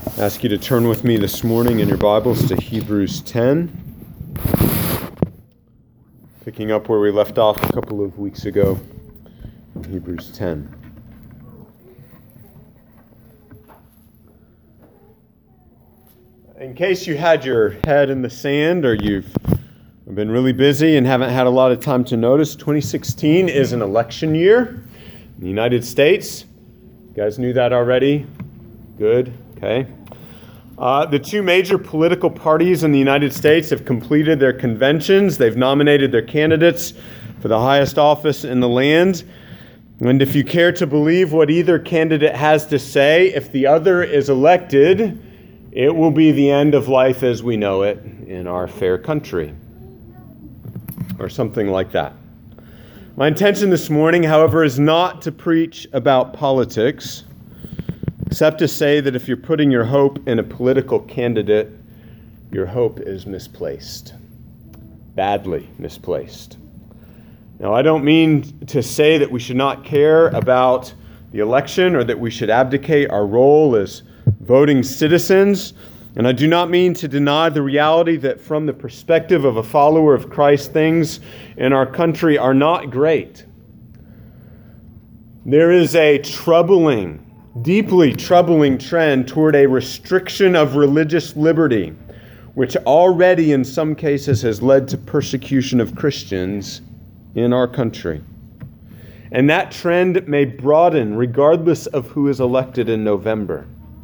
I ask you to turn with me this morning in your Bibles to Hebrews 10. Picking up where we left off a couple of weeks ago, Hebrews 10. In case you had your head in the sand or you've been really busy and haven't had a lot of time to notice, 2016 is an election year in the United States. You guys knew that already? Good. Okay. The two major political parties in the United States have completed their conventions. They've nominated their candidates for the highest office in the land. And if you care to believe what either candidate has to say, if the other is elected, it will be the end of life as we know it in our fair country, or something like that. My intention this morning, however, is not to preach about politics, except to say that if you're putting your hope in a political candidate, your hope is misplaced, badly misplaced. Now, I don't mean to say that we should not care about the election or that we should abdicate our role as voting citizens, and I do not mean to deny the reality that from the perspective of a follower of Christ, things in our country are not great. There is a deeply troubling trend toward a restriction of religious liberty, which already in some cases has led to persecution of Christians in our country. And that trend may broaden regardless of who is elected in November.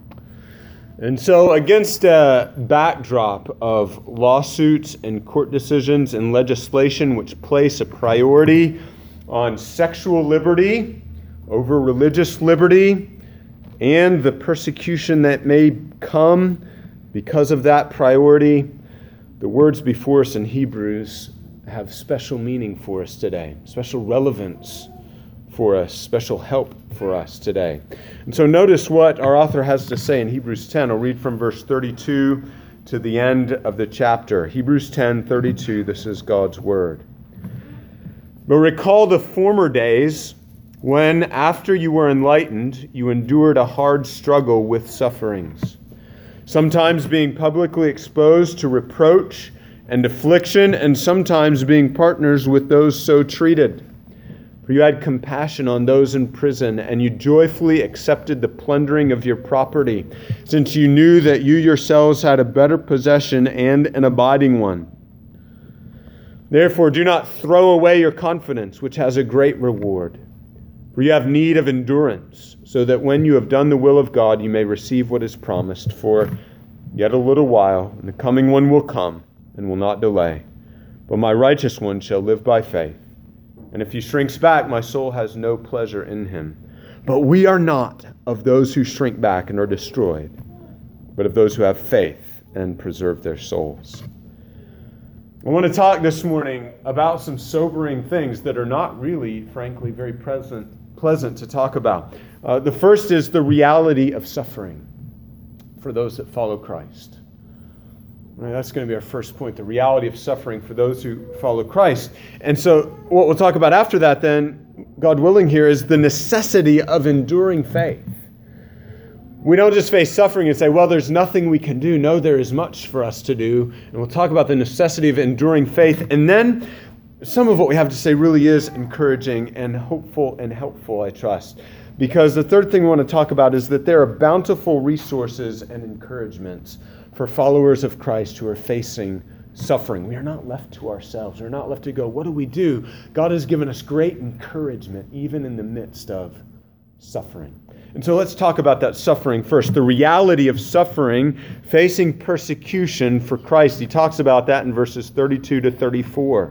And so against a backdrop of lawsuits and court decisions and legislation which place a priority on sexual liberty over religious liberty, and the persecution that may come because of that priority, the words before us in Hebrews have special meaning for us today, special relevance for us, special help for us today. And so notice what our author has to say in Hebrews 10. I'll read from verse 32 to the end of the chapter. Hebrews 10:32, this is God's word. But recall the former days when, after you were enlightened, you endured a hard struggle with sufferings, sometimes being publicly exposed to reproach and affliction, and sometimes being partners with those so treated. For you had compassion on those in prison, and you joyfully accepted the plundering of your property, since you knew that you yourselves had a better possession and an abiding one. Therefore, do not throw away your confidence, which has a great reward. For you have need of endurance, so that when you have done the will of God, you may receive what is promised. For yet a little while, and the coming one will come, and will not delay. But my righteous one shall live by faith. And if he shrinks back, my soul has no pleasure in him. But we are not of those who shrink back and are destroyed, but of those who have faith and preserve their souls. I want to talk this morning about some sobering things that are not really, frankly, very pleasant to talk about. The first is the reality of suffering for those that follow Christ. Right, that's going to be our first point, the reality of suffering for those who follow Christ. And so what we'll talk about after that then, God willing here, is the necessity of enduring faith. We don't just face suffering and say, well, there's nothing we can do. No, there is much for us to do. And we'll talk about the necessity of enduring faith. And then some of what we have to say really is encouraging and hopeful and helpful, I trust. Because the third thing we want to talk about is that there are bountiful resources and encouragements for followers of Christ who are facing suffering. We are not left to ourselves. We're not left to go, what do we do? God has given us great encouragement even in the midst of suffering. And so let's talk about that suffering first. The reality of suffering, facing persecution for Christ. He talks about that in verses 32 to 34.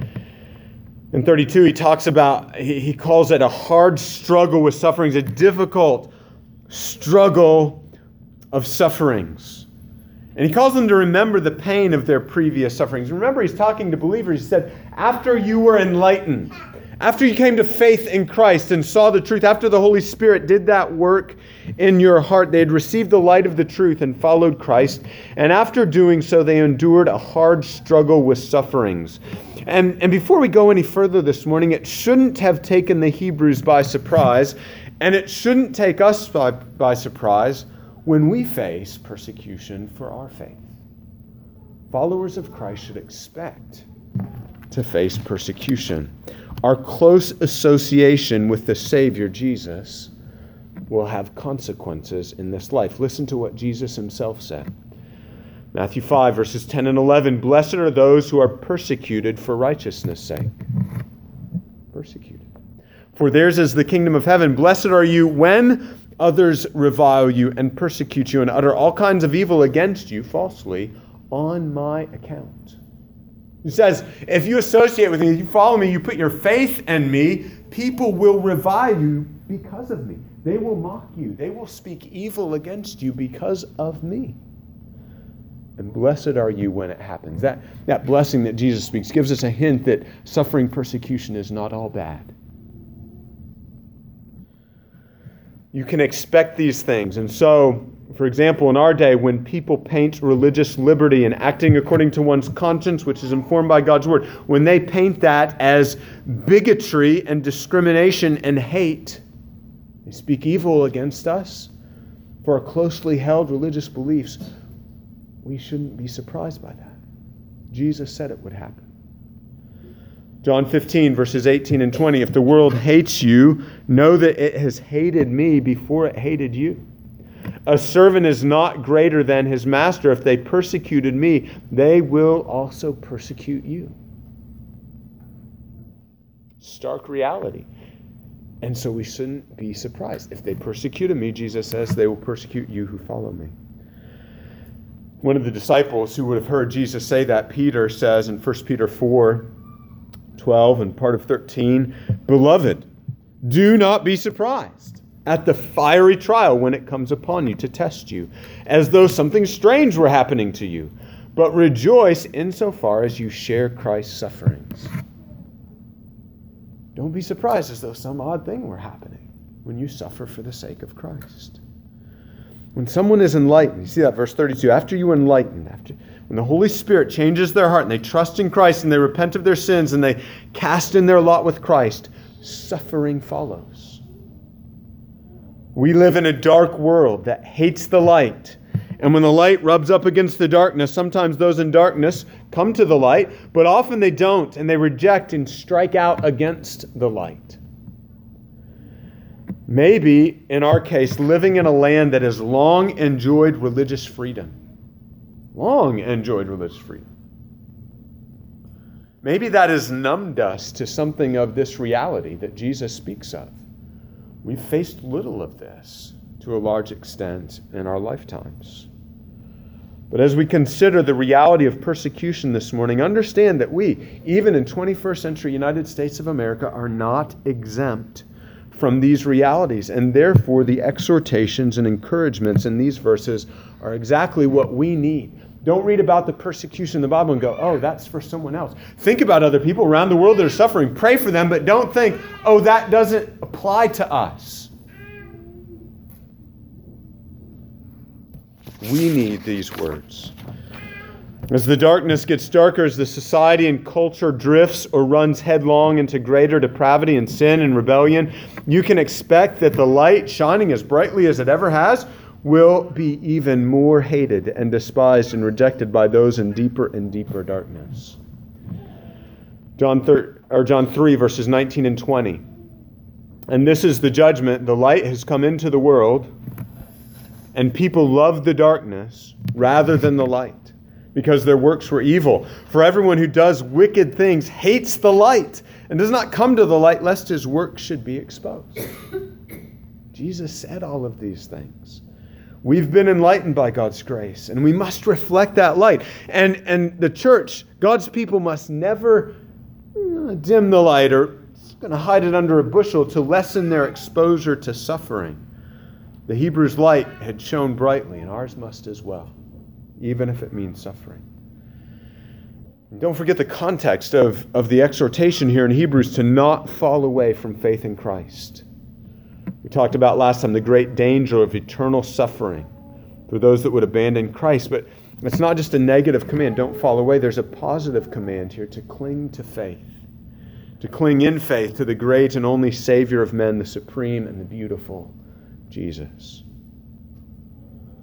In 32, he talks about, he calls it a hard struggle with sufferings, a difficult struggle of sufferings. And he calls them to remember the pain of their previous sufferings. Remember, he's talking to believers. He said, after you were enlightened, after you came to faith in Christ and saw the truth, after the Holy Spirit did that work in your heart, they had received the light of the truth and followed Christ. And after doing so, they endured a hard struggle with sufferings. And before we go any further this morning, it shouldn't have taken the Hebrews by surprise, and it shouldn't take us by surprise when we face persecution for our faith. Followers of Christ should expect to face persecution. Our close association with the Savior, Jesus, will have consequences in this life. Listen to what Jesus himself said. Matthew 5, verses 10 and 11. Blessed are those who are persecuted for righteousness' sake. Persecuted. For theirs is the kingdom of heaven. Blessed are you when others revile you and persecute you and utter all kinds of evil against you falsely on my account. He says, if you associate with me, you follow me, you put your faith in me, people will revile you because of me. They will mock you. They will speak evil against you because of me. And blessed are you when it happens. That blessing that Jesus speaks gives us a hint that suffering persecution is not all bad. You can expect these things. And so, for example, in our day, when people paint religious liberty and acting according to one's conscience, which is informed by God's word, when they paint that as bigotry and discrimination and hate, they speak evil against us for our closely held religious beliefs. We shouldn't be surprised by that. Jesus said it would happen. John 15, verses 18 and 20. If the world hates you, know that it has hated me before it hated you. A servant is not greater than his master. If they persecuted me, they will also persecute you. Stark reality. And so we shouldn't be surprised. If they persecuted me, Jesus says, they will persecute you who follow me. One of the disciples who would have heard Jesus say that, Peter, says in 1 Peter 4:12 and part of 13, Beloved, do not be surprised at the fiery trial when it comes upon you to test you, as though something strange were happening to you, but rejoice insofar as you share Christ's sufferings. Don't be surprised as though some odd thing were happening when you suffer for the sake of Christ. When someone is enlightened, you see that verse 32, after you are enlightened, when the Holy Spirit changes their heart and they trust in Christ and they repent of their sins and they cast in their lot with Christ, suffering follows. We live in a dark world that hates the light. And when the light rubs up against the darkness, sometimes those in darkness come to the light, but often they don't, and they reject and strike out against the light. Maybe, in our case, living in a land that has long enjoyed religious freedom. Long enjoyed religious freedom. Maybe that has numbed us to something of this reality that Jesus speaks of. We've faced little of this to a large extent in our lifetimes. But as we consider the reality of persecution this morning, understand that we, even in 21st century United States of America, are not exempt from these realities. And therefore, the exhortations and encouragements in these verses are exactly what we need. Don't read about the persecution in the Bible and go, oh, that's for someone else. Think about other people around the world that are suffering. Pray for them, but don't think, oh, that doesn't apply to us. We need these words. As the darkness gets darker, as the society and culture drifts or runs headlong into greater depravity and sin and rebellion, you can expect that the light, shining as brightly as it ever has, will be even more hated and despised and rejected by those in deeper and deeper darkness. John 3, verses 19 and 20. And this is the judgment. The light has come into the world, and people love the darkness rather than the light, because their works were evil. For everyone who does wicked things hates the light and does not come to the light, lest his work should be exposed. Jesus said all of these things. We've been enlightened by God's grace, and we must reflect that light. And the church, God's people, must never dim the light or hide it under a bushel to lessen their exposure to suffering. The Hebrews' light had shone brightly, and ours must as well, even if it means suffering. And don't forget the context of the exhortation here in Hebrews to not fall away from faith in Christ. We talked about last time the great danger of eternal suffering for those that would abandon Christ. But it's not just a negative command, don't fall away. There's a positive command here to cling to faith, to cling in faith to the great and only Savior of men, the supreme and the beautiful Jesus.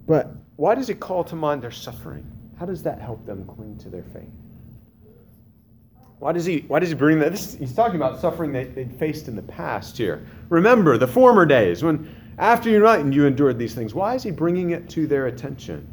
But why does he call to mind their suffering? How does that help them cling to their faith? Why does he bring that? He's talking about suffering they'd faced in the past here. Remember the former days when after you endured these things. Why is he bringing it to their attention?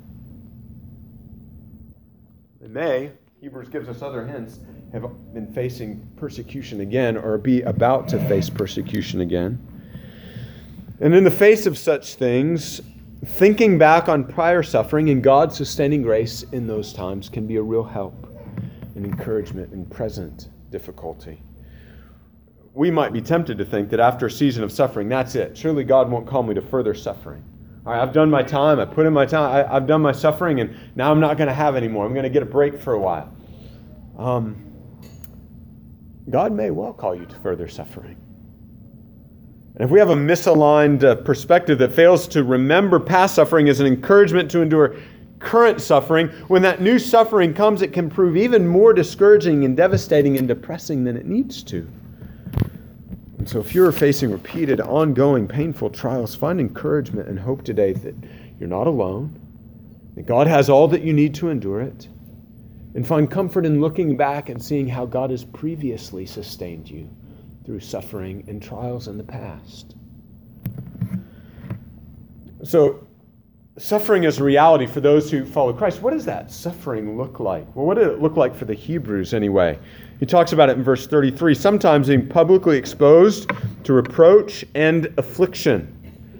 They may, Hebrews gives us other hints, have been facing persecution again or be about to face persecution again. And in the face of such things, thinking back on prior suffering and God's sustaining grace in those times can be a real help and encouragement in present difficulty. We might be tempted to think that after a season of suffering, that's it. Surely God won't call me to further suffering. All right, I've done my time. I put in my time. I've done my suffering, and now I'm not going to have any more. I'm going to get a break for a while. God may well call you to further suffering. And if we have a misaligned perspective that fails to remember past suffering as an encouragement to endure current suffering, when that new suffering comes, it can prove even more discouraging and devastating and depressing than it needs to. And so if you're facing repeated, ongoing, painful trials, find encouragement and hope today that you're not alone, that God has all that you need to endure it, and find comfort in looking back and seeing how God has previously sustained you through suffering and trials in the past. So, suffering is a reality for those who follow Christ. What does that suffering look like? Well, what did it look like for the Hebrews anyway? He talks about it in verse 33, sometimes being publicly exposed to reproach and affliction.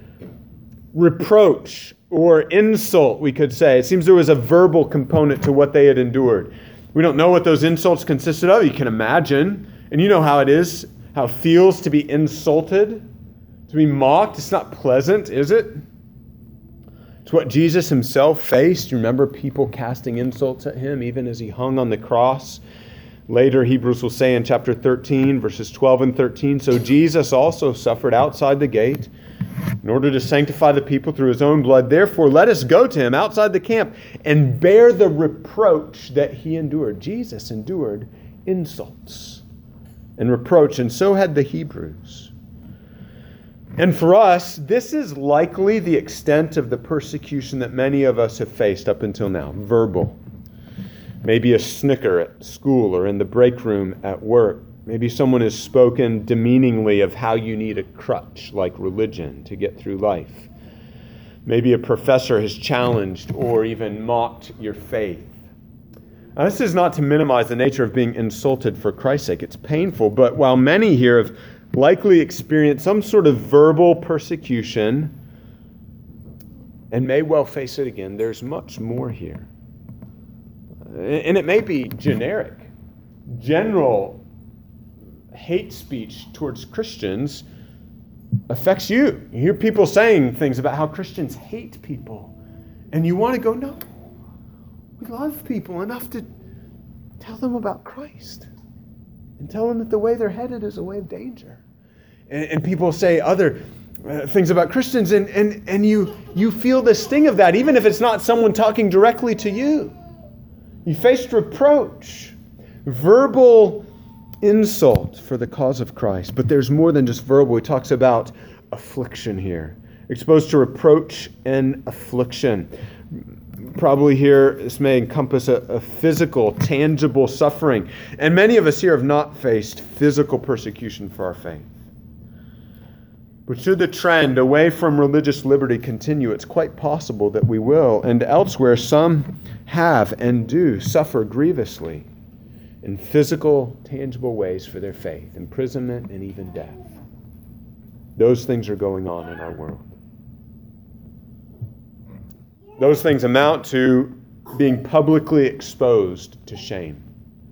Reproach or insult, we could say. It seems there was a verbal component to what they had endured. We don't know what those insults consisted of. You can imagine. And you know how it is, how it feels to be insulted, to be mocked. It's not pleasant, is it? It's what Jesus himself faced. You remember people casting insults at him even as he hung on the cross. Later, Hebrews will say in chapter 13, verses 12 and 13, so Jesus also suffered outside the gate in order to sanctify the people through his own blood. Therefore, let us go to him outside the camp and bear the reproach that he endured. Jesus endured insults and reproach, and so had the Hebrews. And for us, this is likely the extent of the persecution that many of us have faced up until now. Verbal. Maybe a snicker at school or in the break room at work. Maybe someone has spoken demeaningly of how you need a crutch like religion to get through life. Maybe a professor has challenged or even mocked your faith. Now, this is not to minimize the nature of being insulted for Christ's sake. It's painful, but while many here have likely experienced some sort of verbal persecution and may well face it again, there's much more here. And it may be generic. General hate speech towards Christians affects you. You hear people saying things about how Christians hate people. And you want to go, no, we love people enough to tell them about Christ. And tell them that the way they're headed is a way of danger. And people say other things about Christians, and you feel the sting of that, even if it's not someone talking directly to you. You faced reproach, verbal insult for the cause of Christ. But there's more than just verbal. He talks about affliction here. Exposed to reproach and affliction. Probably here, this may encompass a physical, tangible suffering. And many of us here have not faced physical persecution for our faith. But should the trend away from religious liberty continue, it's quite possible that we will. And elsewhere, some have and do suffer grievously in physical, tangible ways for their faith, imprisonment and even death. Those things are going on in our world. Those things amount to being publicly exposed to shame.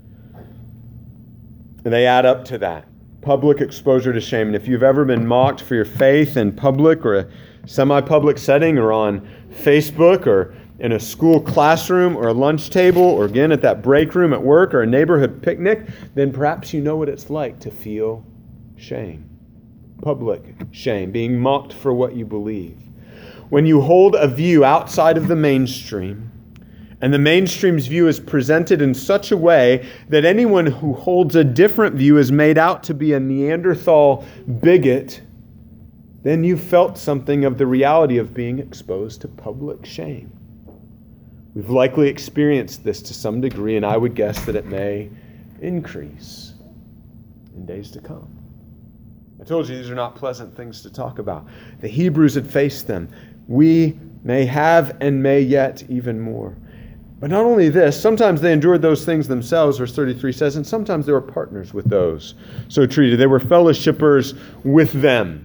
And they add up to that. Public exposure to shame. And if you've ever been mocked for your faith in public or a semi-public setting or on Facebook or in a school classroom or a lunch table or again at that break room at work or a neighborhood picnic, then perhaps you know what it's like to feel shame. Public shame, being mocked for what you believe. When you hold a view outside of the mainstream, and the mainstream's view is presented in such a way that anyone who holds a different view is made out to be a Neanderthal bigot, then you felt something of the reality of being exposed to public shame. We've likely experienced this to some degree, and I would guess that it may increase in days to come. I told you these are not pleasant things to talk about. The Hebrews had faced them. We may have and may yet even more. But not only this, sometimes they endured those things themselves, verse 33 says, and sometimes they were partners with those so treated. They were fellowshippers with them.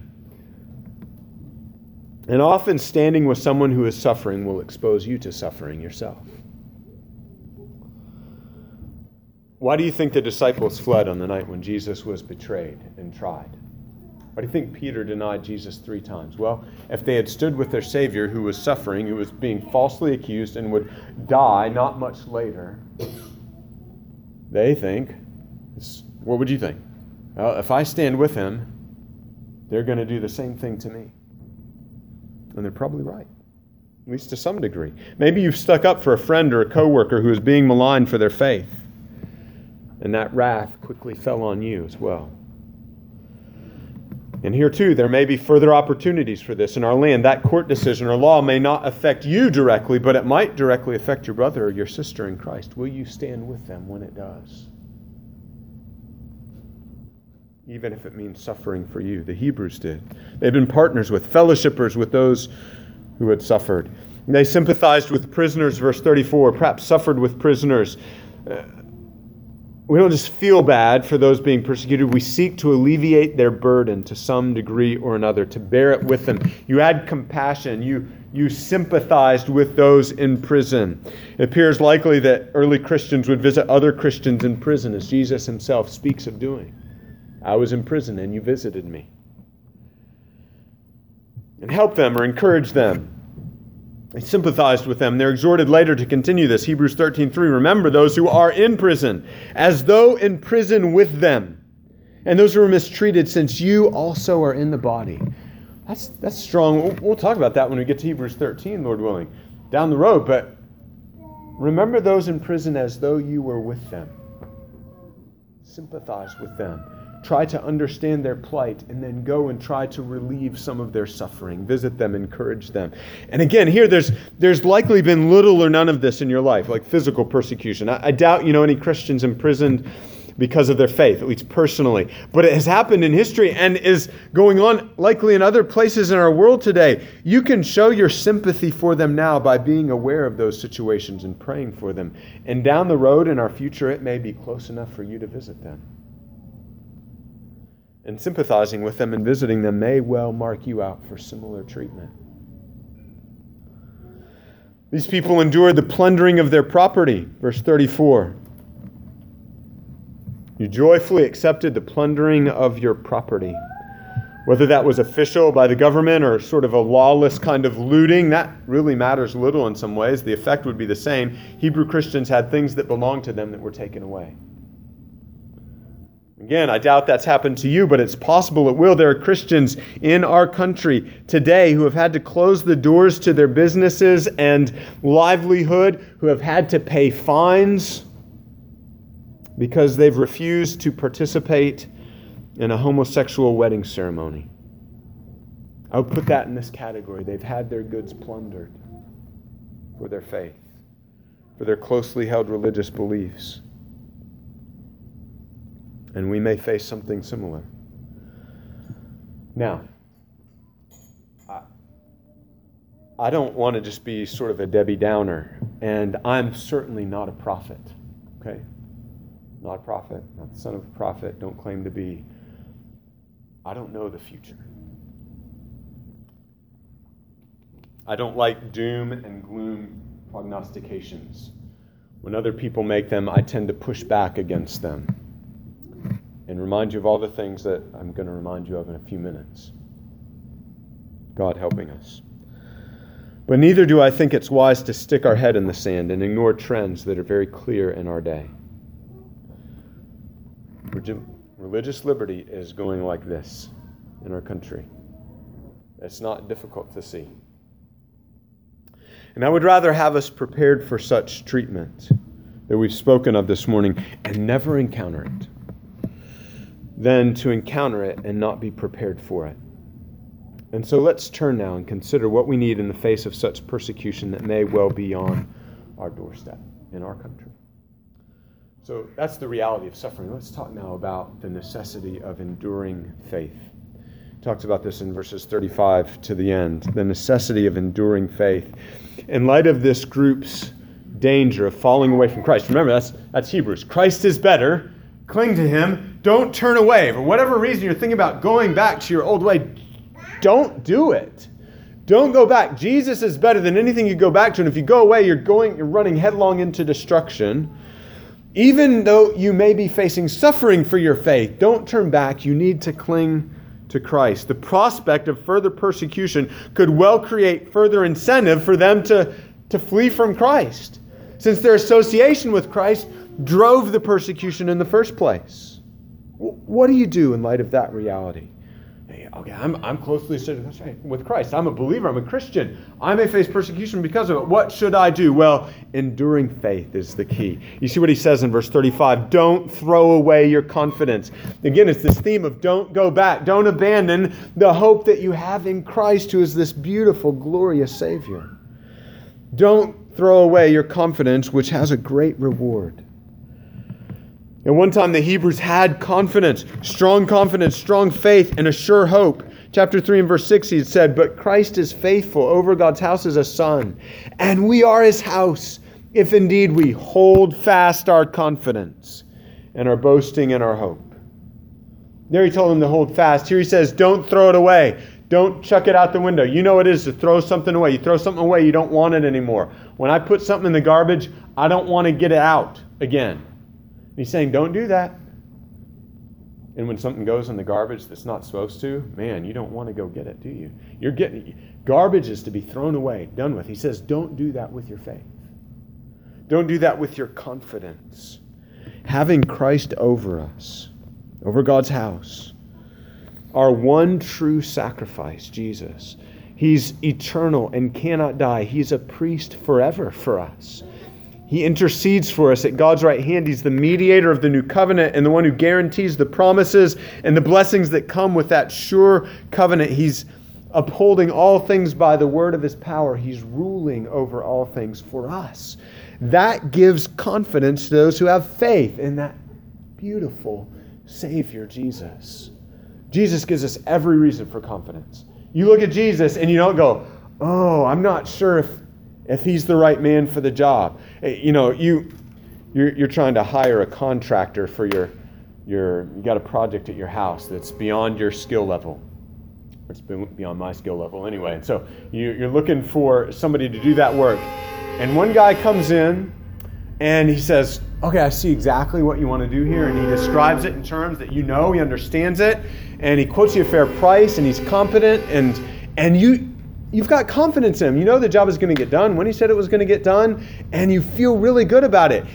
And often standing with someone who is suffering will expose you to suffering yourself. Why do you think the disciples fled on the night when Jesus was betrayed and tried? Why do you think Peter denied Jesus 3 times? Well, if they had stood with their Savior who was suffering, who was being falsely accused and would die not much later, they think, what would you think? Well, if I stand with him, they're going to do the same thing to me. And they're probably right, at least to some degree. Maybe you've stuck up for a friend or a coworker who is being maligned for their faith, and that wrath quickly fell on you as well. And here too, there may be further opportunities for this in our land. That court decision or law may not affect you directly, but it might directly affect your brother or your sister in Christ. Will you stand with them when it does? Even if it means suffering for you. The Hebrews did. They've been partners with, fellowshippers with those who had suffered. And they sympathized with prisoners, verse 34, perhaps suffered with prisoners. We don't just feel bad for those being persecuted. We seek to alleviate their burden to some degree or another, to bear it with them. You had compassion. You sympathized with those in prison. It appears likely that early Christians would visit other Christians in prison, as Jesus himself speaks of doing. I was in prison and you visited me. And help them or encourage them. They sympathized with them. They're exhorted later to continue this. Hebrews 13:3, remember those who are in prison, as though in prison with them, and those who are mistreated, since you also are in the body. That's strong. We'll talk about that when we get to Hebrews 13, Lord willing, down the road. But remember those in prison as though you were with them. Sympathize with them. Try to understand their plight, and then go and try to relieve some of their suffering. Visit them, encourage them. And again, here there's likely been little or none of this in your life, like physical persecution. I doubt you know any Christians imprisoned because of their faith, at least personally. But it has happened in history and is going on likely in other places in our world today. You can show your sympathy for them now by being aware of those situations and praying for them. And down the road in our future, it may be close enough for you to visit them. And sympathizing with them and visiting them may well mark you out for similar treatment. These people endured the plundering of their property. Verse 34. You joyfully accepted the plundering of your property. Whether that was official by the government or sort of a lawless kind of looting, that really matters little in some ways. The effect would be the same. Hebrew Christians had things that belonged to them that were taken away. Again, I doubt that's happened to you, but it's possible it will. There are Christians in our country today who have had to close the doors to their businesses and livelihood, who have had to pay fines because they've refused to participate in a homosexual wedding ceremony. I would put that in this category. They've had their goods plundered for their faith, for their closely held religious beliefs. And we may face something similar. Now, I don't want to just be sort of a Debbie Downer, and I'm certainly not a prophet, okay? Not a prophet, not the son of a prophet, don't claim to be. I don't know the future. I don't like doom and gloom prognostications. When other people make them, I tend to push back against them and remind you of all the things that I'm going to remind you of in a few minutes. God helping us. But neither do I think it's wise to stick our head in the sand and ignore trends that are very clear in our day. Religious liberty is going like this in our country. It's not difficult to see. And I would rather have us prepared for such treatment that we've spoken of this morning and never encounter it, than to encounter it and not be prepared for it. And so let's turn now and consider what we need in the face of such persecution that may well be on our doorstep in our country. So that's the reality of suffering. Let's talk now about the necessity of enduring faith. He talks about this in verses 35 to the end, the necessity of enduring faith. In light of this group's danger of falling away from Christ, remember that's Hebrews. Christ is better. Cling to him. Don't turn away. For whatever reason you're thinking about going back to your old way, don't do it. Don't go back. Jesus is better than anything you go back to. And if you go away, you're running headlong into destruction. Even though you may be facing suffering for your faith, don't turn back. You need to cling to Christ. The prospect of further persecution could well create further incentive for them to flee from Christ, since their association with Christ drove the persecution in the first place. What do you do in light of that reality? Hey, okay, I'm closely associated with Christ. I'm a believer. I'm a Christian. I may face persecution because of it. What should I do? Well, enduring faith is the key. You see what he says in verse 35. Don't throw away your confidence. Again, it's this theme of don't go back. Don't abandon the hope that you have in Christ, who is this beautiful, glorious Savior. Don't throw away your confidence, which has a great reward. At one time, the Hebrews had confidence, strong faith, and a sure hope. Chapter 3 and verse 6, he said, but Christ is faithful over God's house as a son, and we are his house, if indeed we hold fast our confidence and our boasting and our hope. There he told them to hold fast. Here he says, don't throw it away. Don't chuck it out the window. You know what it is to throw something away. You throw something away, you don't want it anymore. When I put something in the garbage, I don't want to get it out again. He's saying, don't do that. And when something goes in the garbage that's not supposed to, man, you don't want to go get it, do you? Garbage is to be thrown away, done with. He says, don't do that with your faith. Don't do that with your confidence. Having Christ over us, over God's house, our one true sacrifice, Jesus. He's eternal and cannot die. He's a priest forever for us. He intercedes for us at God's right hand. He's the mediator of the new covenant and the one who guarantees the promises and the blessings that come with that sure covenant. He's upholding all things by the word of his power. He's ruling over all things for us. That gives confidence to those who have faith in that beautiful Savior, Jesus. Jesus gives us every reason for confidence. You look at Jesus and you don't go, oh, I'm not sure if he's the right man for the job. You know, you're trying to hire a contractor for you got a project at your house that's beyond your skill level. It's beyond my skill level anyway. And so you're looking for somebody to do that work. And one guy comes in and he says, okay, I see exactly what you want to do here. And he describes it in terms that you know, he understands it. And he quotes you a fair price and he's competent and you've got confidence in him. You know the job is going to get done when he said it was going to get done, and you feel really good about it.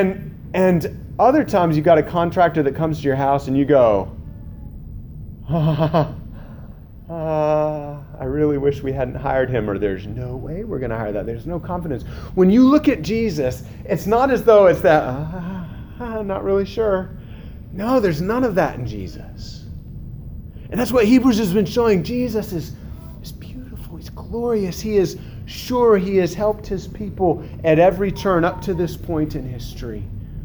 And other times you've got a contractor that comes to your house and you go, I really wish we hadn't hired him, or there's no way we're going to hire that. There's no confidence. When you look at Jesus, it's not as though it's that, I'm not really sure. No, there's none of that in Jesus. And that's what Hebrews has been showing. Jesus is beautiful. He's glorious. He is sure. He has helped his people at every turn up to this point in history.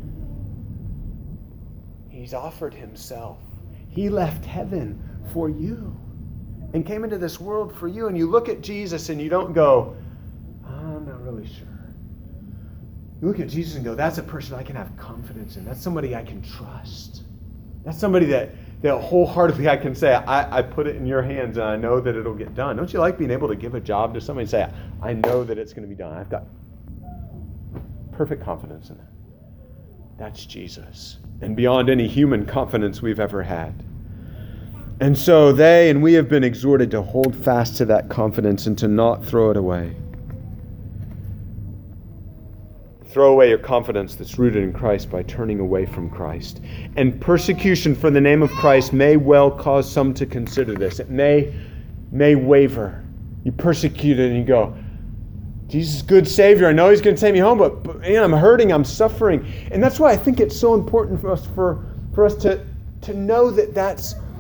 He's offered himself. He left heaven for you and came into this world for you. And you look at Jesus and you don't go, I'm not really sure. You look at Jesus and go, that's a person I can have confidence in. That's somebody I can trust. That's somebody that wholeheartedly I can say, I put it in your hands and I know that it'll get done. Don't you like being able to give a job to somebody and say, I know that it's going to be done. I've got perfect confidence in that. That's Jesus. And beyond any human confidence we've ever had. And so they and we have been exhorted to hold fast to that confidence and to not throw it away. Throw away your confidence that's rooted in Christ by turning away from Christ. And persecution for the name of Christ may well cause some to consider this. It may waver. You persecute it and you go, Jesus is a good Savior. I know He's going to take me home, but man, I'm hurting, I'm suffering. And that's why I think it's so important for us to know that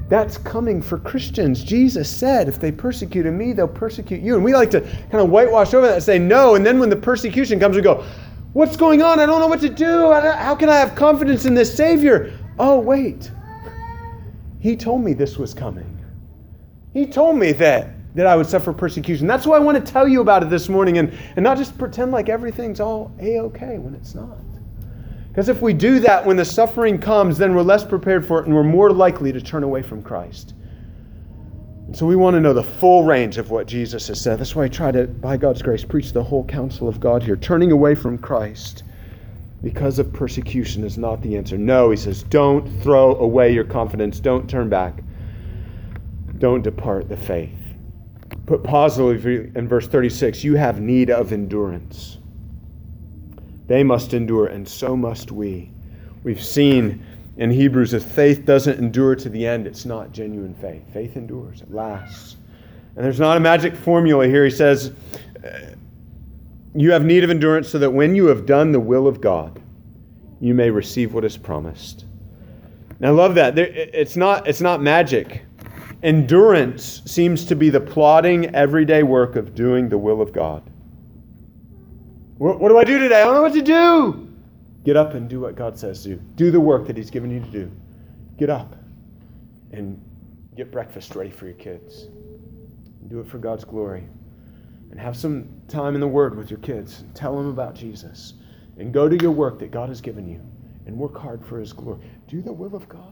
That's coming for Christians. Jesus said, if they persecuted me, they'll persecute you. And we like to kind of whitewash over that and say no. And then when the persecution comes, we go, what's going on? I don't know what to do. How can I have confidence in this Savior? Oh, wait. He told me this was coming. He told me that I would suffer persecution. That's why I want to tell you about it this morning and not just pretend like everything's all A-okay when it's not. Because if we do that, when the suffering comes, then we're less prepared for it and we're more likely to turn away from Christ. And so we want to know the full range of what Jesus has said. That's why I try to, by God's grace, preach the whole counsel of God here. Turning away from Christ because of persecution is not the answer. No, he says, don't throw away your confidence. Don't turn back. Don't depart the faith. Put positively in verse 36, you have need of endurance. They must endure, and so must we. We've seen in Hebrews, if faith doesn't endure to the end, it's not genuine faith. Faith endures, it lasts. And there's not a magic formula here. He says, you have need of endurance so that when you have done the will of God, you may receive what is promised. And I love that. It's not magic. Endurance seems to be the plodding, everyday work of doing the will of God. What do I do today? I don't know what to do. Get up and do what God says do. Do the work that He's given you to do. Get up and get breakfast ready for your kids. Do it for God's glory. And have some time in the Word with your kids. Tell them about Jesus. And go to your work that God has given you. And work hard for His glory. Do the will of God.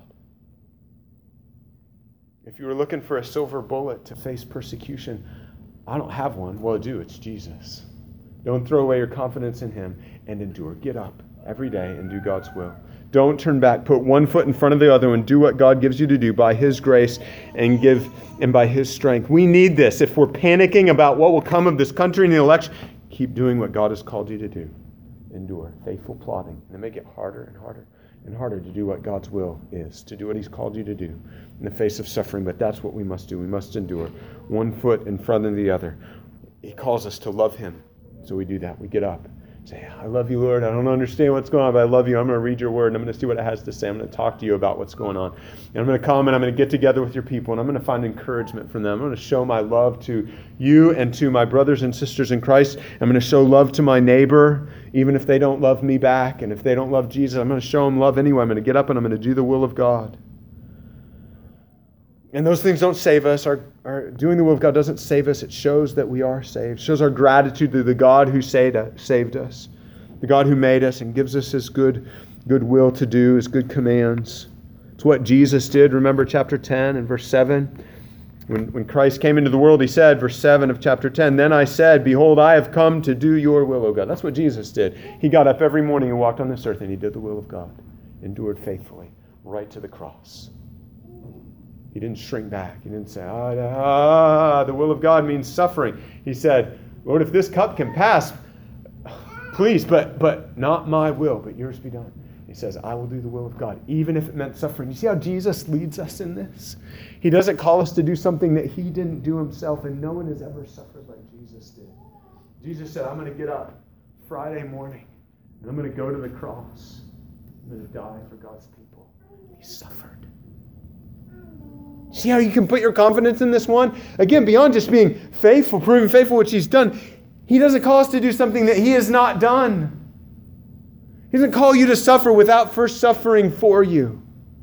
If you were looking for a silver bullet to face persecution, I don't have one. Well, I do. It's Jesus. Don't throw away your confidence in Him and endure. Get up every day and do God's will. Don't turn back. Put one foot in front of the other and do what God gives you to do by His grace and by His strength. We need this. If we're panicking about what will come of this country in the election, keep doing what God has called you to do. Endure. Faithful plodding. And make it harder and harder and harder to do what God's will is, to do what He's called you to do in the face of suffering. But that's what we must do. We must endure. One foot in front of the other. He calls us to love Him. So we do that. We get up. Say, I love you, Lord. I don't understand what's going on, but I love you. I'm going to read your word, and I'm going to see what it has to say. I'm going to talk to you about what's going on. And I'm going to come, and I'm going to get together with your people, and I'm going to find encouragement from them. I'm going to show my love to you and to my brothers and sisters in Christ. I'm going to show love to my neighbor, even if they don't love me back. And if they don't love Jesus, I'm going to show them love anyway. I'm going to get up, and I'm going to do the will of God. And those things don't save us. Our doing the will of God doesn't save us. It shows that we are saved. It shows our gratitude to the God who saved us, the God who made us and gives us His good will to do, His good commands. It's what Jesus did. Remember chapter 10 and verse 7? When Christ came into the world, He said, verse 7 of chapter 10, then I said, behold, I have come to do your will, O God. That's what Jesus did. He got up every morning and walked on this earth, and He did the will of God, endured faithfully, right to the cross. He didn't shrink back. He didn't say, the will of God means suffering. He said, Lord, if this cup can pass, please, but not my will, but yours be done. He says, I will do the will of God, even if it meant suffering. You see how Jesus leads us in this? He doesn't call us to do something that He didn't do Himself, and no one has ever suffered like Jesus did. Jesus said, I'm going to get up Friday morning, and I'm going to go to the cross. I'm going to die for God's people. He suffered. See how you can put your confidence in this one? Again, beyond just being faithful, proving faithful, which He's done, He doesn't call us to do something that He has not done. He doesn't call you to suffer without first suffering for you.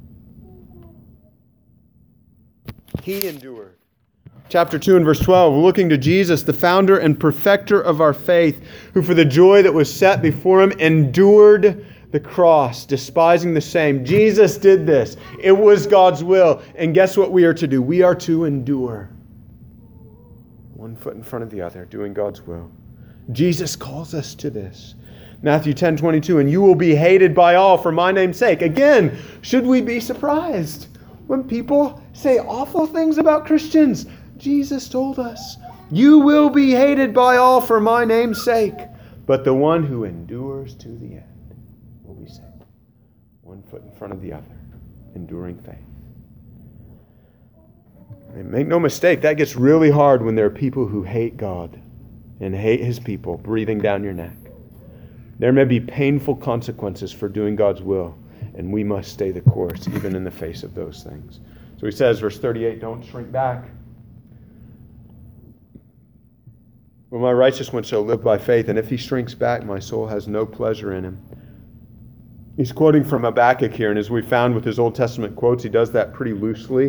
He endured. Chapter 2 and verse 12, looking to Jesus, the founder and perfecter of our faith, who for the joy that was set before Him endured the cross, despising the shame. Jesus did this. It was God's will. And guess what we are to do? We are to endure. One foot in front of the other, doing God's will. Jesus calls us to this. Matthew 10:22, and you will be hated by all for my name's sake. Again, should we be surprised when people say awful things about Christians? Jesus told us, you will be hated by all for my name's sake, but the one who endures to the end will be saved. One foot in front of the other, enduring faith. And make no mistake, that gets really hard when there are people who hate God and hate His people breathing down your neck. There may be painful consequences for doing God's will, and we must stay the course even in the face of those things. So he says, verse 38, don't shrink back. Well, my righteous one shall live by faith, and if he shrinks back, my soul has no pleasure in him. He's quoting from Habakkuk here, and as we found with his Old Testament quotes, he does that pretty loosely.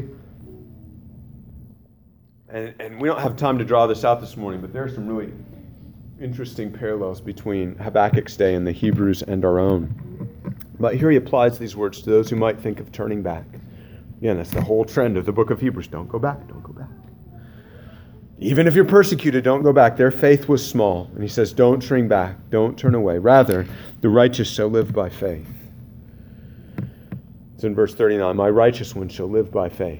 And we don't have time to draw this out this morning, but there are some really interesting parallels between Habakkuk's day and the Hebrews and our own. But here he applies these words to those who might think of turning back. Again, that's the whole trend of the book of Hebrews. Don't go back, don't go back. Even if you're persecuted, don't go back. Their faith was small. And he says, don't shrink back, don't turn away. Rather, the righteous shall live by faith. It's in verse 39, my righteous one shall live by faith.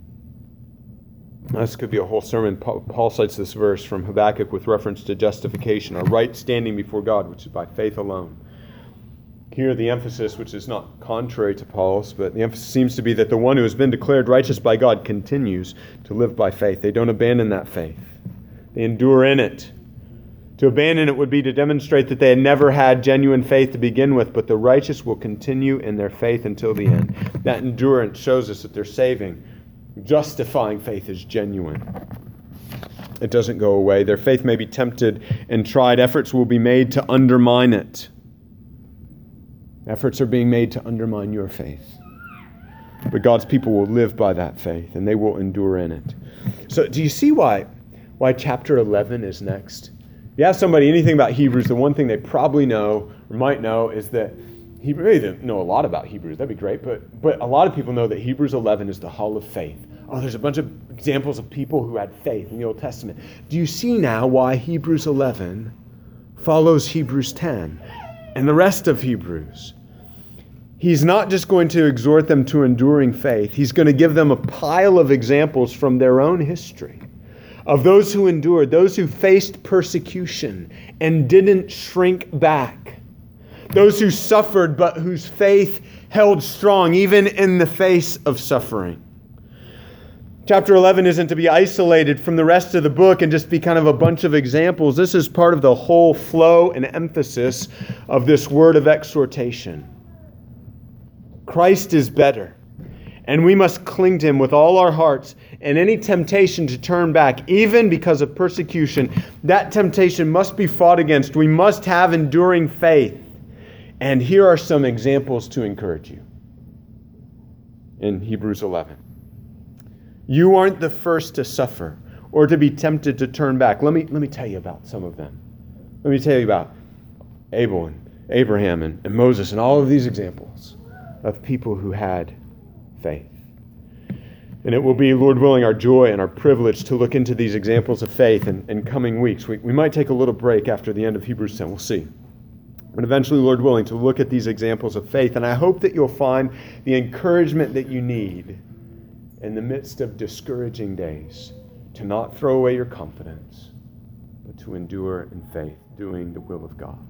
This could be a whole sermon. Paul cites this verse from Habakkuk with reference to justification, our right standing before God, which is by faith alone. Here the emphasis, which is not contrary to Paul's, but the emphasis seems to be that the one who has been declared righteous by God continues to live by faith. They don't abandon that faith. They endure in it. To abandon it would be to demonstrate that they had never had genuine faith to begin with, but the righteous will continue in their faith until the end. That endurance shows us that their saving, justifying faith is genuine. It doesn't go away. Their faith may be tempted and tried. Efforts will be made to undermine it. Efforts are being made to undermine your faith. But God's people will live by that faith, and they will endure in it. So do you see why chapter 11 is next? If you ask somebody anything about Hebrews, the one thing they probably know or might know is that they don't know a lot about Hebrews. That'd be great. But a lot of people know that Hebrews 11 is the hall of faith. Oh, there's a bunch of examples of people who had faith in the Old Testament. Do you see now why Hebrews 11 follows Hebrews 10 and the rest of Hebrews? He's not just going to exhort them to enduring faith. He's going to give them a pile of examples from their own history of those who endured, those who faced persecution and didn't shrink back. Those who suffered but whose faith held strong even in the face of suffering. Chapter 11 isn't to be isolated from the rest of the book and just be kind of a bunch of examples. This is part of the whole flow and emphasis of this word of exhortation. Christ is better, and we must cling to him with all our hearts, and any temptation to turn back, even because of persecution, that temptation must be fought against. We must have enduring faith. And here are some examples to encourage you in Hebrews 11. You aren't the first to suffer or to be tempted to turn back. Let me tell you about some of them. Let me tell you about Abel and Abraham and Moses and all of these examples of people who had faith. And it will be, Lord willing, our joy and our privilege to look into these examples of faith in coming weeks. We might take a little break after the end of Hebrews 10. We'll see. But eventually, Lord willing, to look at these examples of faith. And I hope that you'll find the encouragement that you need in the midst of discouraging days, to not throw away your confidence, but to endure in faith, doing the will of God.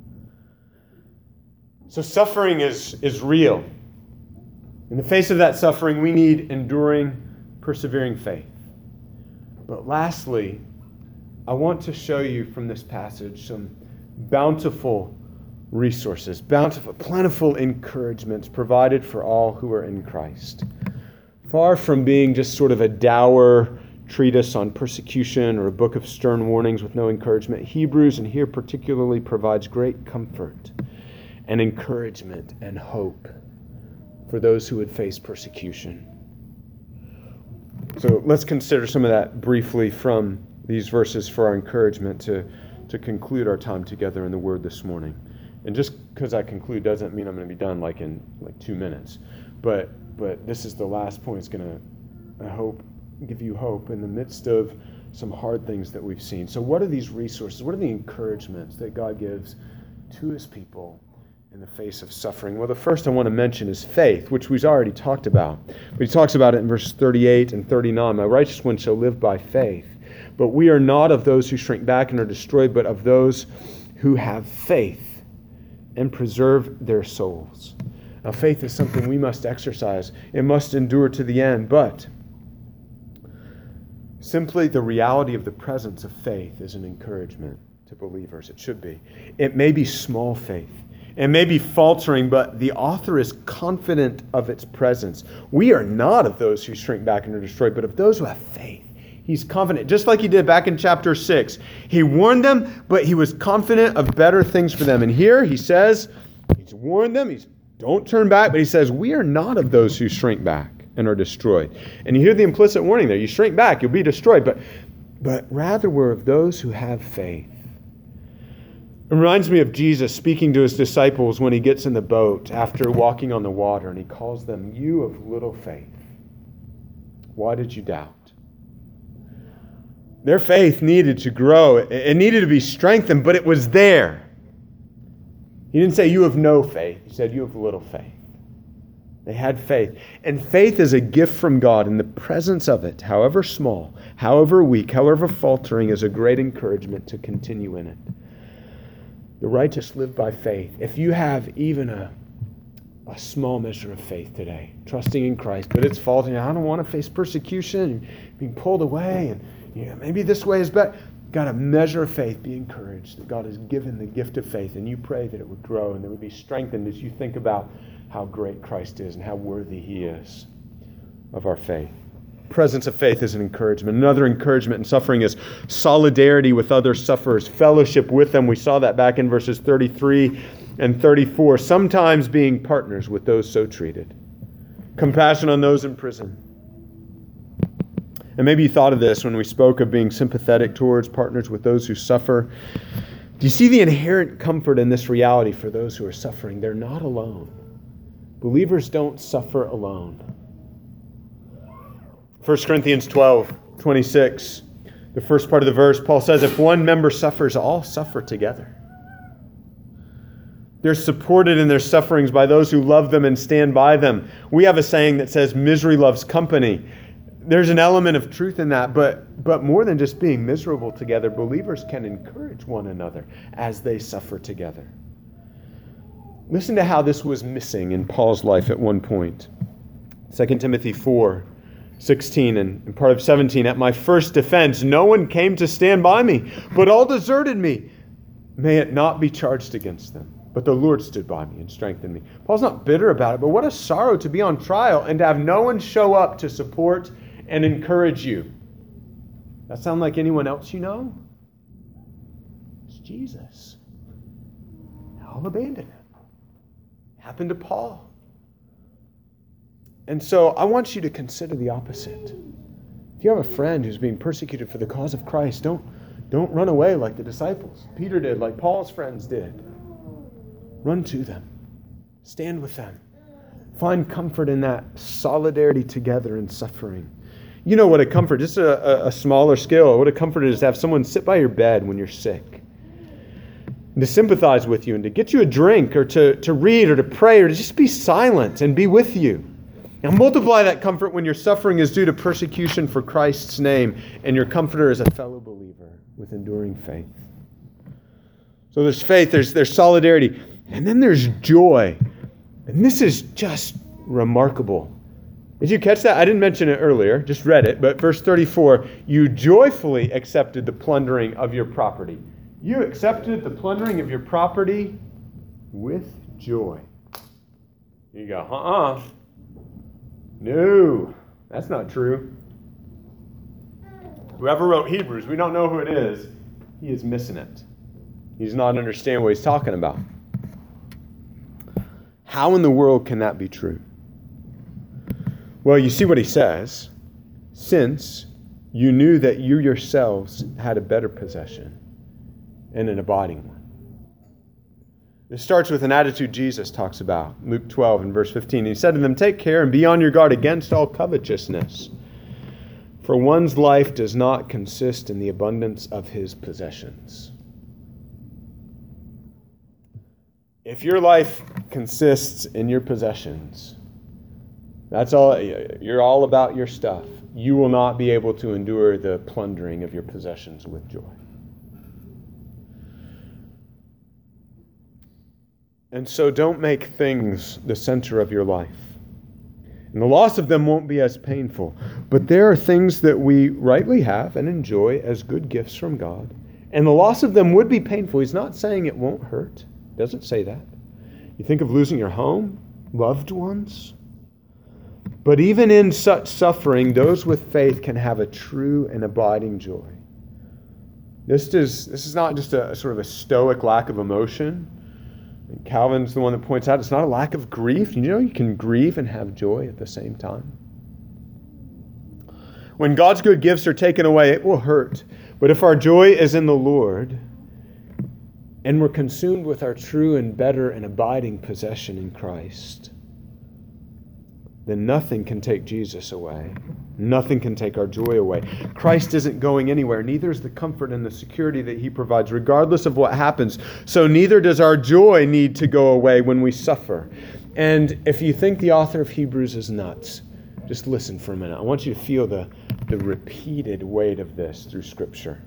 So suffering is real. In the face of that suffering, we need enduring, persevering faith. But lastly, I want to show you from this passage some bountiful resources, plentiful encouragements provided for all who are in Christ. Far from being just sort of a dour treatise on persecution or a book of stern warnings with no encouragement, Hebrews, and here particularly, provides great comfort and encouragement and hope for those who would face persecution. So let's consider some of that briefly from these verses for our encouragement to conclude our time together in the Word this morning. And just because I conclude doesn't mean I'm going to be done in 2 minutes. But this is the last point. It's going to, I hope, give you hope in the midst of some hard things that we've seen. So what are these resources? What are the encouragements that God gives to his people in the face of suffering? Well, the first I want to mention is faith, which we've already talked about. But he talks about it in verses 38 and 39. My righteous one shall live by faith. But we are not of those who shrink back and are destroyed, but of those who have faith and preserve their souls. Now, faith is something we must exercise. It must endure to the end. But simply the reality of the presence of faith is an encouragement to believers. It should be. It may be small faith. It may be faltering, but the author is confident of its presence. We are not of those who shrink back and are destroyed, but of those who have faith. He's confident, just like he did back in chapter 6. He warned them, but he was confident of better things for them. And here he says, he's warned them, don't turn back, but he says, we are not of those who shrink back and are destroyed. And you hear the implicit warning there. You shrink back, you'll be destroyed. But rather we're of those who have faith. It reminds me of Jesus speaking to his disciples when he gets in the boat after walking on the water, and he calls them, you of little faith. Why did you doubt? Their faith needed to grow. It needed to be strengthened, but it was there. He didn't say you have no faith. He said you have little faith. They had faith. And faith is a gift from God, and the presence of it, however small, however weak, however faltering, is a great encouragement to continue in it. The righteous live by faith. If you have even a small measure of faith today, trusting in Christ, but it's faltering, I don't want to face persecution and being pulled away, and maybe this way is better. Got a measure of faith, be encouraged that God has given the gift of faith, and you pray that it would grow and that it would be strengthened as you think about how great Christ is and how worthy he is of our faith. Presence of faith is an encouragement. Another encouragement in suffering is solidarity with other sufferers, fellowship with them. We saw that back in verses 33 and 34. Sometimes being partners with those so treated. Compassion on those in prison. And maybe you thought of this when we spoke of being sympathetic towards partners with those who suffer. Do you see the inherent comfort in this reality for those who are suffering? They're not alone. Believers don't suffer alone. 1 Corinthians 12:26, the first part of the verse, Paul says, if one member suffers, all suffer together. They're supported in their sufferings by those who love them and stand by them. We have a saying that says, misery loves company. There's an element of truth in that, but more than just being miserable together, believers can encourage one another as they suffer together. Listen to how this was missing in Paul's life at one point. 2 Timothy 4:16 and part of 17, at my first defense, no one came to stand by me, but all deserted me. May it not be charged against them. But the Lord stood by me and strengthened me. Paul's not bitter about it, but what a sorrow to be on trial and to have no one show up to support and encourage you. That sound like anyone else you know? It's Jesus. I'll abandon him. Happened to Paul. And so I want you to consider the opposite. If you have a friend who's being persecuted for the cause of Christ, don't run away like the disciples. Peter did, like Paul's friends did. Run to them. Stand with them. Find comfort in that solidarity together in suffering. You know what a comfort, just a smaller scale, what a comfort it is to have someone sit by your bed when you're sick. And to sympathize with you and to get you a drink or to read or to pray or to just be silent and be with you. Now multiply that comfort when your suffering is due to persecution for Christ's name and your comforter is a fellow believer with enduring faith. So there's faith, there's solidarity, and then there's joy. And this is just remarkable. Did you catch that? I didn't mention it earlier, just read it, but verse 34, you joyfully accepted the plundering of your property. You accepted the plundering of your property with joy. You go, no, that's not true. Whoever wrote Hebrews, we don't know who it is, he is missing it. He does not understand what he's talking about. How in the world can that be true? Well, you see what he says. Since you knew that you yourselves had a better possession and an abiding one. This starts with an attitude Jesus talks about. Luke 12 and verse 15. He said to them, take care and be on your guard against all covetousness. For one's life does not consist in the abundance of his possessions. If your life consists in your possessions, that's all, you're all about your stuff, you will not be able to endure the plundering of your possessions with joy. And so don't make things the center of your life. And the loss of them won't be as painful. But there are things that we rightly have and enjoy as good gifts from God. And the loss of them would be painful. He's not saying it won't hurt. He doesn't say that. You think of losing your home, loved ones. But even in such suffering, those with faith can have a true and abiding joy. This is not just a sort of a stoic lack of emotion. And Calvin's the one that points out it's not a lack of grief. You know, you can grieve and have joy at the same time. When God's good gifts are taken away, it will hurt. But if our joy is in the Lord, and we're consumed with our true and better and abiding possession in Christ, then nothing can take Jesus away. Nothing can take our joy away. Christ isn't going anywhere. Neither is the comfort and the security that He provides, regardless of what happens. So neither does our joy need to go away when we suffer. And if you think the author of Hebrews is nuts, just listen for a minute. I want you to feel the repeated weight of this through Scripture.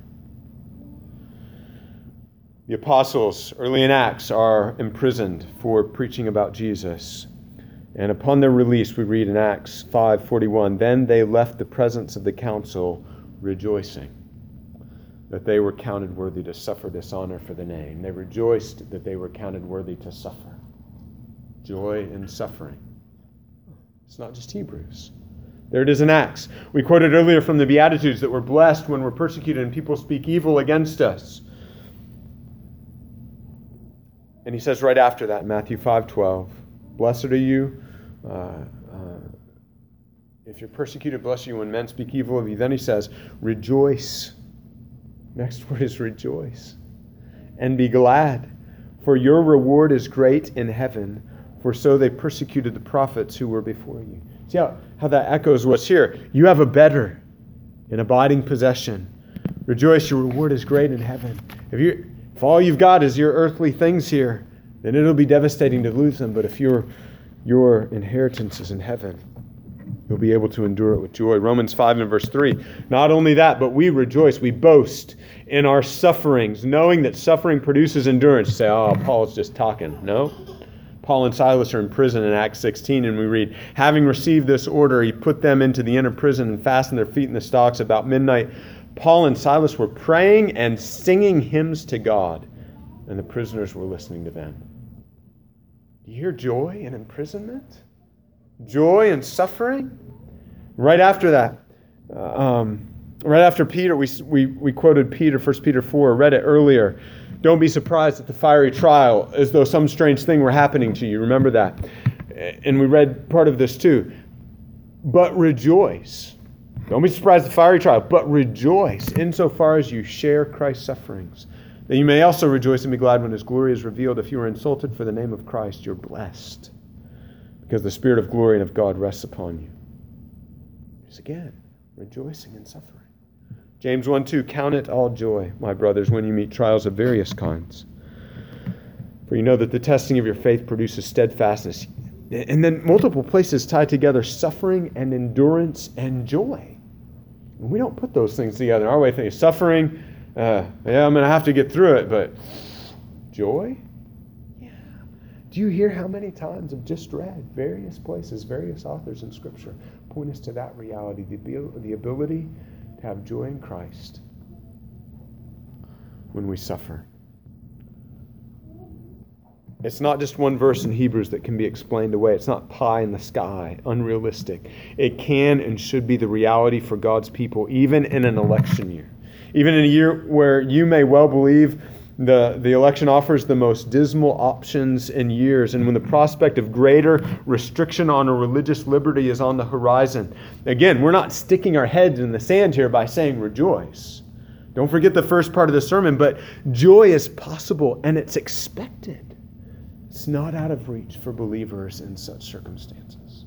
The apostles, early in Acts, are imprisoned for preaching about Jesus. And upon their release, we read in Acts 5:41, then they left the presence of the council rejoicing that they were counted worthy to suffer dishonor for the name. They rejoiced that they were counted worthy to suffer. Joy in suffering. It's not just Hebrews. There it is in Acts. We quoted earlier from the Beatitudes that we're blessed when we're persecuted and people speak evil against us. And he says right after that, Matthew 5:12, blessed are you if you're persecuted, blessed are you when men speak evil of you. Then he says, rejoice. Next word is rejoice. And be glad, for your reward is great in heaven, for so they persecuted the prophets who were before you. See how that echoes what's here. You have a better and abiding possession. Rejoice, your reward is great in heaven. If all you've got is your earthly things here, then it'll be devastating to lose them. But if your inheritance is in heaven, you'll be able to endure it with joy. Romans 5 and verse 3. Not only that, but we rejoice, we boast in our sufferings, knowing that suffering produces endurance. You say, oh, Paul's just talking. No. Paul and Silas are in prison in Acts 16, and we read, having received this order, he put them into the inner prison and fastened their feet in the stocks. About midnight, Paul and Silas were praying and singing hymns to God, and the prisoners were listening to them. Do you hear joy in imprisonment? Joy in suffering? Right after that, right after Peter, we quoted Peter, 1 Peter 4, read it earlier. Don't be surprised at the fiery trial as though some strange thing were happening to you. Remember that. And we read part of this too. But rejoice. Don't be surprised at the fiery trial, but rejoice insofar as you share Christ's sufferings, that you may also rejoice and be glad when His glory is revealed. If you are insulted for the name of Christ, you're blessed, because the Spirit of glory and of God rests upon you. Just again, rejoicing in suffering. James 1:2, count it all joy, my brothers, when you meet trials of various kinds. For you know that the testing of your faith produces steadfastness. And then multiple places tie together suffering and endurance and joy. We don't put those things together in our way of thinking. Suffering, I'm going to have to get through it, but joy? Yeah. Do you hear how many times I've just read various places, various authors in Scripture point us to that reality, the ability to have joy in Christ when we suffer. It's not just one verse in Hebrews that can be explained away. It's not pie in the sky, unrealistic. It can and should be the reality for God's people, even in an election year. Even in a year where you may well believe the election offers the most dismal options in years, and when the prospect of greater restriction on a religious liberty is on the horizon. Again, we're not sticking our heads in the sand here by saying rejoice. Don't forget the first part of the sermon, but joy is possible and it's expected. It's not out of reach for believers in such circumstances.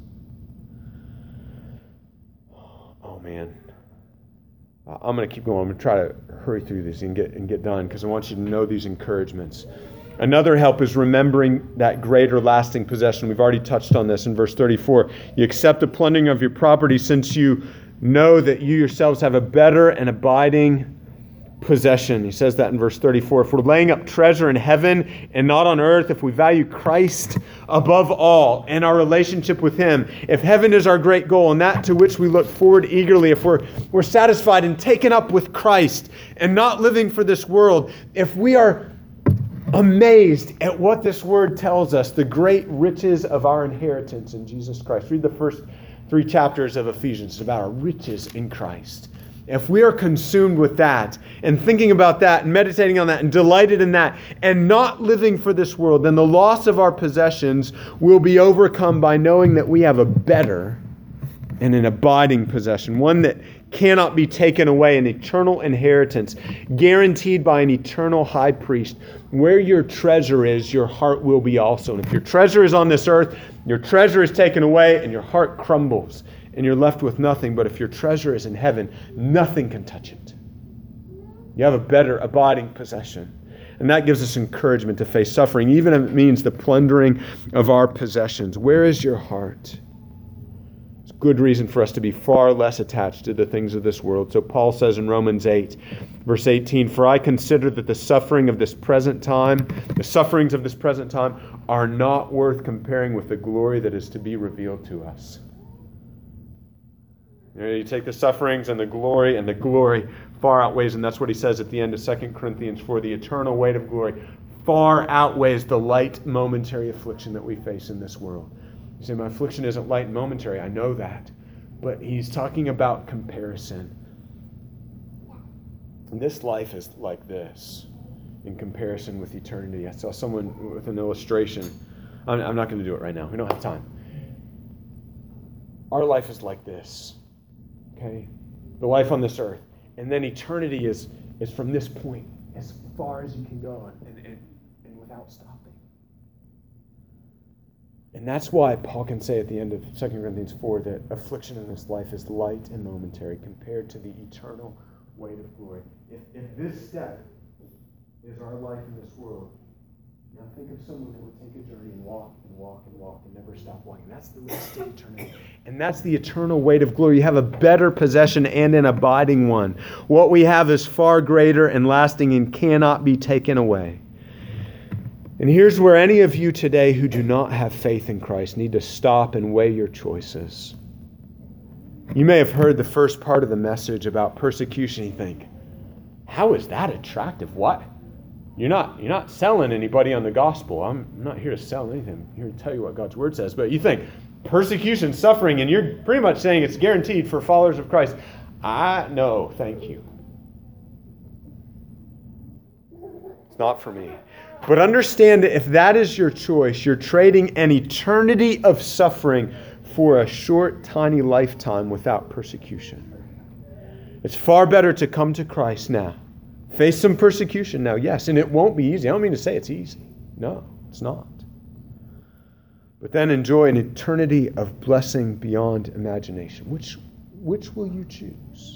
Oh man. I'm going to keep going. I'm going to try to hurry through this and get done, because I want you to know these encouragements. Another help is remembering that greater lasting possession. We've already touched on this in verse 34. You accept the plundering of your property since you know that you yourselves have a better and abiding possession. He says that in verse 34. If we're laying up treasure in heaven and not on earth, if we value Christ above all and our relationship with Him, if heaven is our great goal and that to which we look forward eagerly, if we're satisfied and taken up with Christ and not living for this world, if we are amazed at what this word tells us, the great riches of our inheritance in Jesus Christ. Read the first 3 chapters of Ephesians. It's about our riches in Christ. If we are consumed with that and thinking about that and meditating on that and delighted in that and not living for this world, then the loss of our possessions will be overcome by knowing that we have a better and an abiding possession, one that cannot be taken away, an eternal inheritance guaranteed by an eternal high priest. Where your treasure is, your heart will be also. And if your treasure is on this earth, your treasure is taken away and your heart crumbles and you're left with nothing. But if your treasure is in heaven, nothing can touch it. You have a better abiding possession. And that gives us encouragement to face suffering, even if it means the plundering of our possessions. Where is your heart? Good reason for us to be far less attached to the things of this world. So Paul says in Romans 8, verse 18, "For I consider that the sufferings of this present time are not worth comparing with the glory that is to be revealed to us." You take the sufferings and the glory far outweighs, and that's what he says at the end of 2 Corinthians, "For the eternal weight of glory far outweighs the light momentary affliction that we face in this world." You say, my affliction isn't light and momentary. I know that. But he's talking about comparison. And this life is like this in comparison with eternity. I saw someone with an illustration. I'm not going to do it right now. We don't have time. Our life is like this. Okay? The life on this earth. And then eternity is from this point as far as you can go and without stopping. And that's why Paul can say at the end of 2 Corinthians 4 that affliction in this life is light and momentary compared to the eternal weight of glory. If this step is our life in this world, now think of someone who would take a journey and walk and walk and walk and never stop walking. That's the rest of eternity. And that's the eternal weight of glory. You have a better possession and an abiding one. What we have is far greater and lasting and cannot be taken away. And here's where any of you today who do not have faith in Christ need to stop and weigh your choices. You may have heard the first part of the message about persecution. You think, how is that attractive? What? You're not selling anybody on the gospel. I'm not here to sell anything. I'm here to tell you what God's word says. But you think, persecution, suffering, and you're pretty much saying it's guaranteed for followers of Christ. No, thank you. It's not for me. But understand that if that is your choice, you're trading an eternity of suffering for a short, tiny lifetime without persecution. It's far better to come to Christ now. Face some persecution now, yes, and it won't be easy. I don't mean to say it's easy. No, it's not. But then enjoy an eternity of blessing beyond imagination. Which will you choose?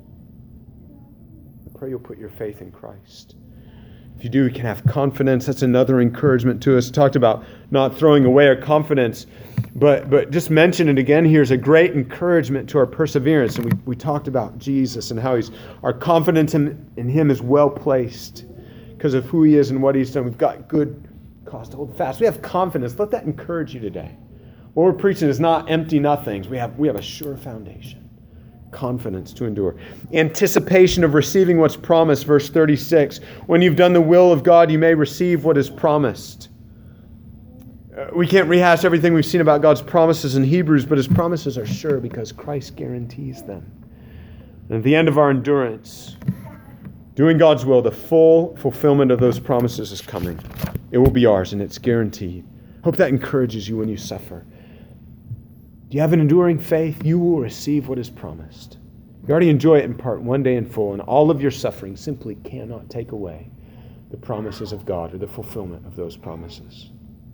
I pray you'll put your faith in Christ. If you do, we can have confidence. That's another encouragement to us. Talked about not throwing away our confidence, but just mention it again here is a great encouragement to our perseverance. And we talked about Jesus and how our confidence in Him is well placed because of who He is and what He's done. We've got good cause to hold fast. We have confidence. Let that encourage you today. What we're preaching is not empty nothings. We have a sure foundation. Confidence to endure. Anticipation of receiving what's promised, verse 36. When you've done the will of God, you may receive what is promised. We can't rehash everything we've seen about God's promises in Hebrews, but His promises are sure because Christ guarantees them. And at the end of our endurance, doing God's will, the full fulfillment of those promises is coming. It will be ours, and it's guaranteed. Hope that encourages you when you suffer. Do you have an enduring faith? You will receive what is promised. You already enjoy it in part, one day in full, and all of your suffering simply cannot take away the promises of God or the fulfillment of those promises.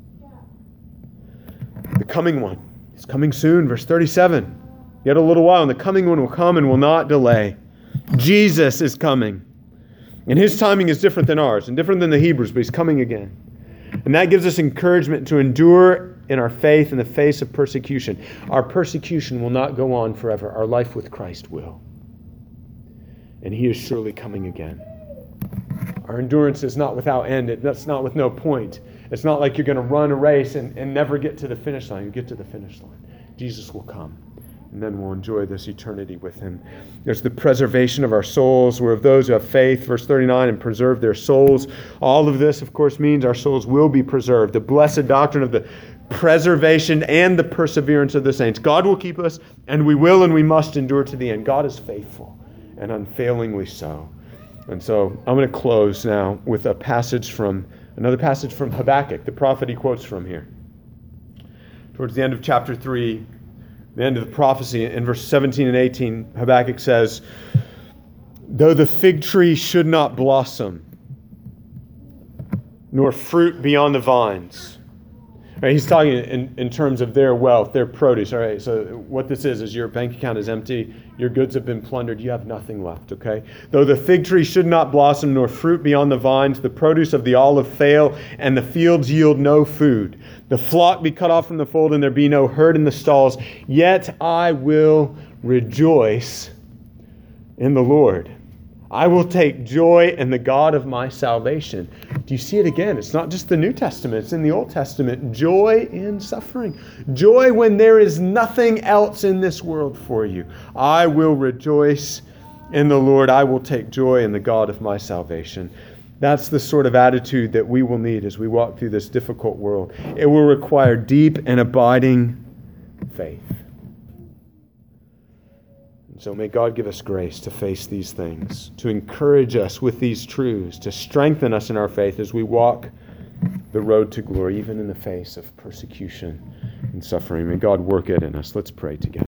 The coming one is coming soon, verse 37. Yet a little while, and the coming one will come and will not delay. Jesus is coming. And His timing is different than ours and different than the Hebrews, but He's coming again. And that gives us encouragement to endure in our faith in the face of persecution. Our persecution will not go on forever. Our life with Christ will. And He is surely coming again. Our endurance is not without end. That's not with no point. It's not like you're going to run a race and never get to the finish line. You get to the finish line. Jesus will come. and then we'll enjoy this eternity with him. There's the preservation of our souls. We're of those who have faith, verse 39, and preserve their souls. All of this, of course, means our souls will be preserved. The blessed doctrine of the preservation and the perseverance of the saints. God will keep us, and we will and we must endure to the end. God is faithful, and unfailingly so. And so I'm going to close now with another passage from Habakkuk, the prophet he quotes from here. Towards the end of chapter 3, the end of the prophecy, in verse 17 and 18, Habakkuk says, though the fig tree should not blossom, nor fruit beyond the vines. Right, he's talking in terms of their wealth, their produce. All right, so what this is your bank account is empty, your goods have been plundered, you have nothing left, okay? Though the fig tree should not blossom, nor fruit beyond the vines, the produce of the olive fail, and the fields yield no food. The flock be cut off from the fold, and there be no herd in the stalls. Yet I will rejoice in the Lord. I will take joy in the God of my salvation. Do you see it again? It's not just the New Testament, it's in the Old Testament. Joy in suffering. Joy when there is nothing else in this world for you. I will rejoice in the Lord. I will take joy in the God of my salvation. That's the sort of attitude that we will need as we walk through this difficult world. It will require deep and abiding faith. So may God give us grace to face these things, to encourage us with these truths, to strengthen us in our faith as we walk the road to glory, even in the face of persecution and suffering. May God work it in us. Let's pray together.